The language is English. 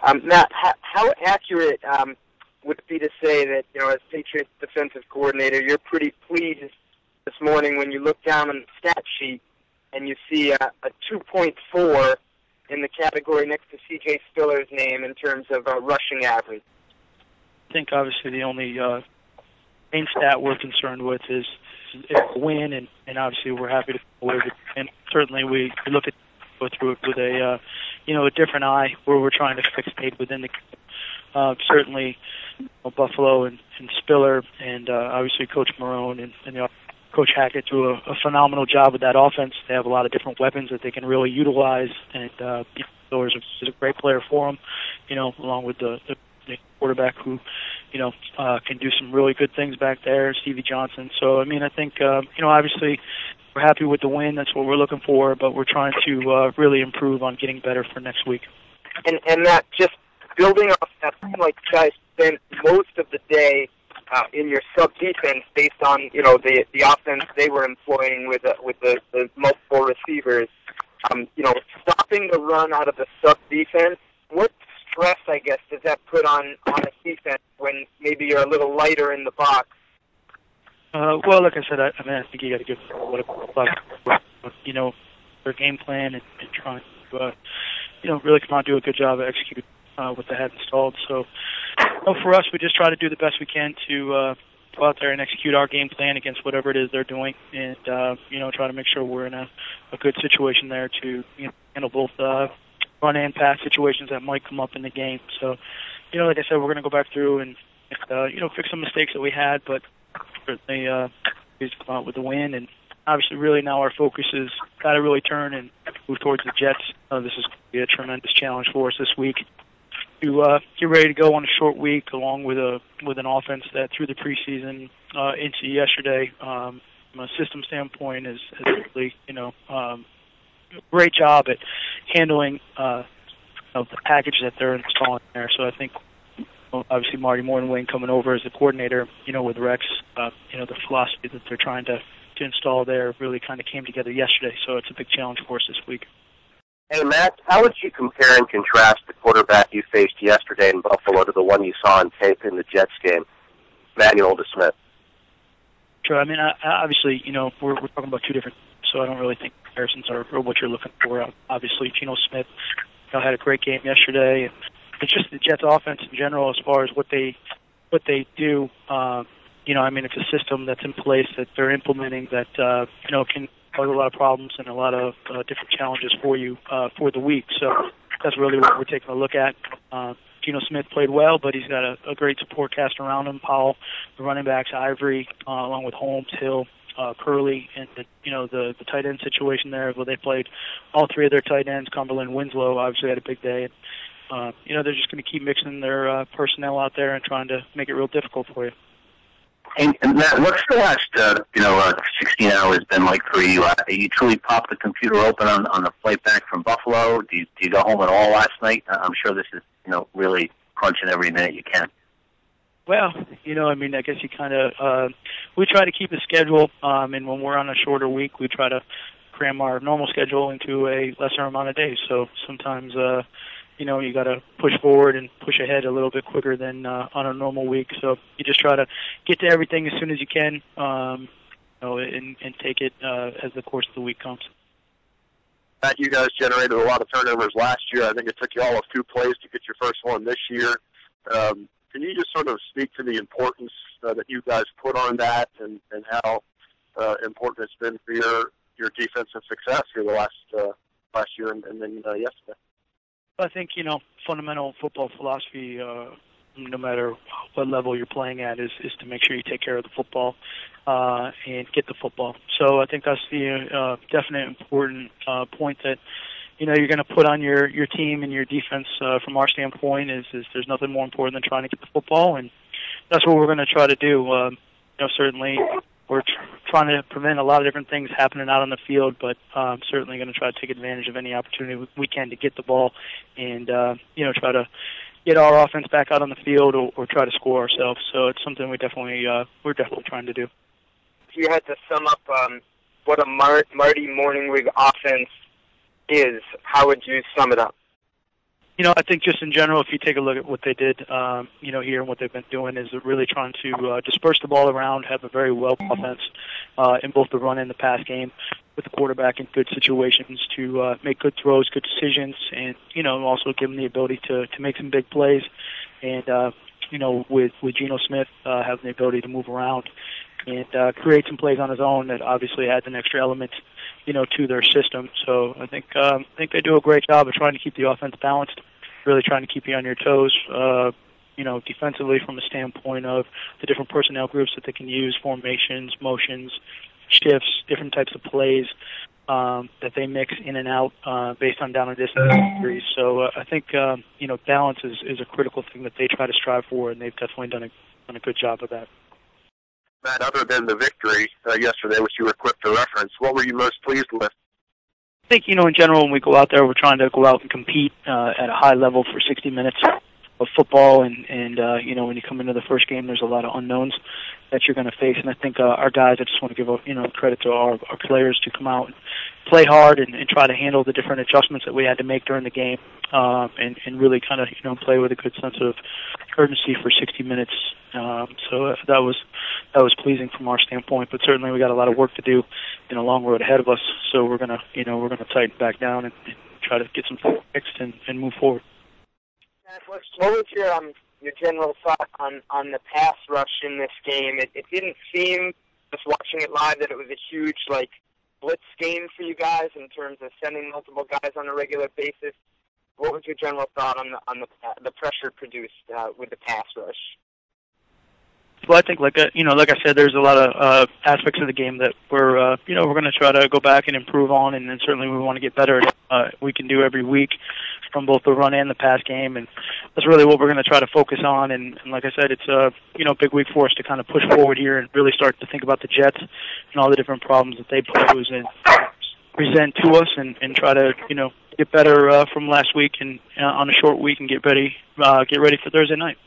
Matt, how accurate would it be to say that, as Patriots defensive coordinator, you're pretty pleased this morning when you look down on the stat sheet and you see a 2.4 in the category next to C.J. Spiller's name in terms of rushing average? I think obviously the only main stat we're concerned with is a win, and obviously we're happy to go with it. And certainly we look at go through it with a a different eye where we're trying to fix Nate within the certainly Buffalo and Spiller and obviously Coach Marone and Coach Hackett do a phenomenal job with that offense. They have a lot of different weapons that they can really utilize, and Spiller is a great player for them, along with the quarterback who, can do some really good things back there, Stevie Johnson. So, I think, obviously we're happy with the win. That's what we're looking for, but we're trying to really improve on getting better for next week. And that just building off that, like you guys spent most of the day in your sub-defense based on, the offense they were employing with the multiple receivers. Stopping the run out of the sub-defense, what stress, I guess, does that put on a defense when maybe you're a little lighter in the box? Well, like I said, I think you got to give their game plan and trying to, really come out and do a good job of executing what they had installed. So, for us, we just try to do the best we can to go out there and execute our game plan against whatever it is they're doing, and try to make sure we're in a good situation there to handle both run and pass situations that might come up in the game. So, like I said, we're going to go back through and fix some mistakes that we had, but certainly just come out with the win. And obviously, really now our focus is got to really turn and move towards the Jets. This is going to be a tremendous challenge for us this week to get ready to go on a short week, along with an offense that through the preseason into yesterday, from a system standpoint, has really great job at handling the package that they're installing there. So I think obviously Marty Morningwing coming over as the coordinator, with Rex, the philosophy that they're trying to install there really kind of came together yesterday. So it's a big challenge for us this week. Hey, Matt, how would you compare and contrast the quarterback you faced yesterday in Buffalo to the one you saw on tape in the Jets game, Manuel DeSmith? Sure. Obviously, we're talking about two different, so I don't really think comparisons are what you're looking for. Obviously, Geno Smith had a great game yesterday. It's just the Jets offense in general as far as what they do. It's a system that's in place that they're implementing that, can cause a lot of problems and a lot of different challenges for you for the week. So that's really what we're taking a look at. Geno Smith played well, but he's got a great support cast around him. Powell, the running backs, Ivory, along with Holmes, Hill, Curley, and the tight end situation there. Well, they played all three of their tight ends. Cumberland Winslow obviously had a big day. They're just going to keep mixing their personnel out there and trying to make it real difficult for you. And Matt, what's the last 16 hours been like for you? You truly popped the computer open on the flight back from Buffalo. Do you go home at all last night? I'm sure this is really crunching every minute you can. Well, I guess you kind of we try to keep a schedule, and when we're on a shorter week, we try to cram our normal schedule into a lesser amount of days. So sometimes you got to push forward and push ahead a little bit quicker than on a normal week. So you just try to get to everything as soon as you can, and take it as the course of the week comes. Matt, you guys generated a lot of turnovers last year. I think it took you all of 2 plays to get your first one this year. Can you just sort of speak to the importance that you guys put on that and how important it's been for your defensive success here the last year and then yesterday? I think, fundamental football philosophy, no matter what level you're playing at, is to make sure you take care of the football and get the football. So I think that's the definite important point that, you're going to put on your team and your defense from our standpoint is there's nothing more important than trying to get the football, and that's what we're going to try to do. Certainly we're trying to prevent a lot of different things happening out on the field, but certainly going to try to take advantage of any opportunity we can to get the ball and, try to get our offense back out on the field or try to score ourselves. So it's something we're definitely trying to do. If you had to sum up what a Marty Morningwig offense is, how would you sum it up? I think just in general, if you take a look at what they did, here and what they've been doing is really trying to disperse the ball around, have a very well offense in both the run and the pass game, with the quarterback in good situations to make good throws, good decisions, and also give him the ability to make some big plays. And with Geno Smith having the ability to move around and create some plays on his own, that obviously adds an extra element to their system. So I think they do a great job of trying to keep the offense balanced, really trying to keep you on your toes, defensively from a standpoint of the different personnel groups that they can use, formations, motions, shifts, different types of plays that they mix in and out based on down and distance injuries. So I think, balance is a critical thing that they try to strive for, and they've definitely done a good job of that. Matt, other than the victory yesterday, which you were quick to reference, what were you most pleased with? I think, in general, when we go out there, we're trying to go out and compete at a high level for 60 minutes of football. And when you come into the first game, there's a lot of unknowns that you're going to face. And I think our guys, I just want to give credit to our players to come out and play hard and try to handle the different adjustments that we had to make during the game, and really kind of play with a good sense of urgency for 60 minutes. So that was pleasing from our standpoint. But certainly we got a lot of work to do and a long road ahead of us. So we're gonna tighten back down and try to get some things fixed and move forward. What was your general thought on the pass rush in this game? It didn't seem, just watching it live, that it was a huge blitz game for you guys in terms of sending multiple guys on a regular basis. What was your general thought on the pressure produced with the pass rush? Well, I think, like I said, there's a lot of aspects of the game that we're going to try to go back and improve on, and then certainly we want to get better at we can do every week from both the run and the pass game, and that's really what we're going to try to focus on. And like I said, it's a big week for us to kind of push forward here and really start to think about the Jets and all the different problems that they pose and present to us, and try to get better from last week and on a short week and get ready for Thursday night.